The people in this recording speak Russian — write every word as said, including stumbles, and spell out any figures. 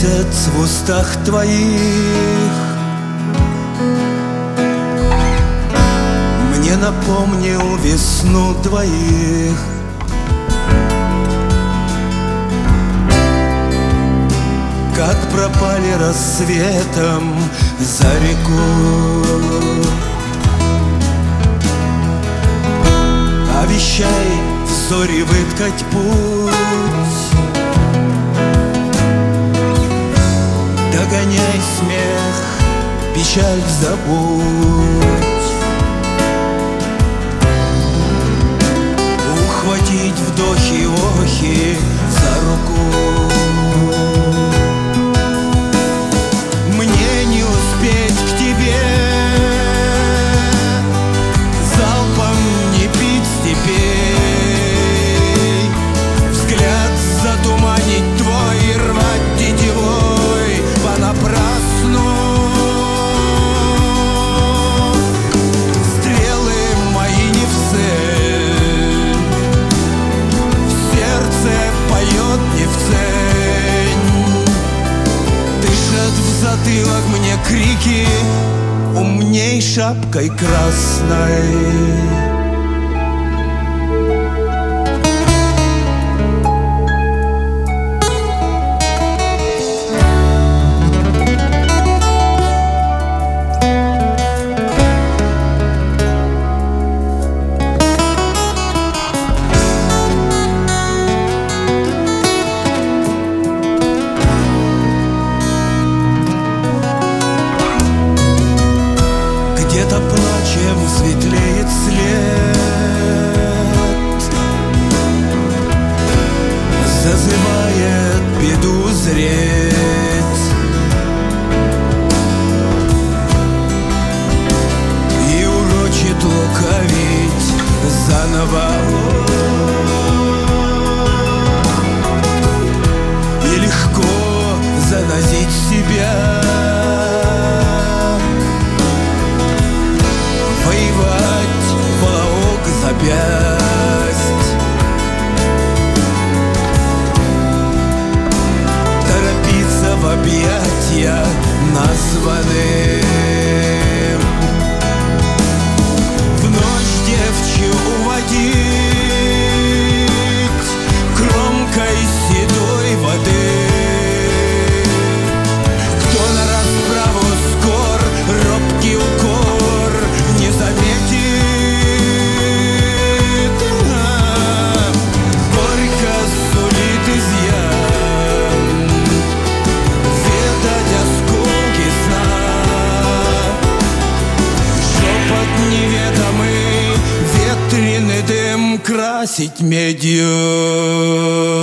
месяц в устах твоих мне напомнил весну двоих. Как пропали рассветом за реку. Обещай в зори выткать путь, догоняй смех, печаль забудь. Ухватить вдохи-охи за руку. Мне не успеть к тебе, залпом не пить степей, взгляд затуманить твой и рвать тетивой понапрасну. Стрелы мои не в цель, в сердце поет не в цель, дышат в затылок мне крики умней шапкой красной. Где-то плачем светлеет след, зазывает беду зреть. И урочит лукавить заново. И легко заносить себя, воевать волок запясть, торопиться в объятия названным, в ночь девчью уводить кромкой седой воды. Кто на расправу скор, робкий укор не заметит. Горько сулит изъян, ведать осколки сна, шепот неведомый, ветреный дым красить медью.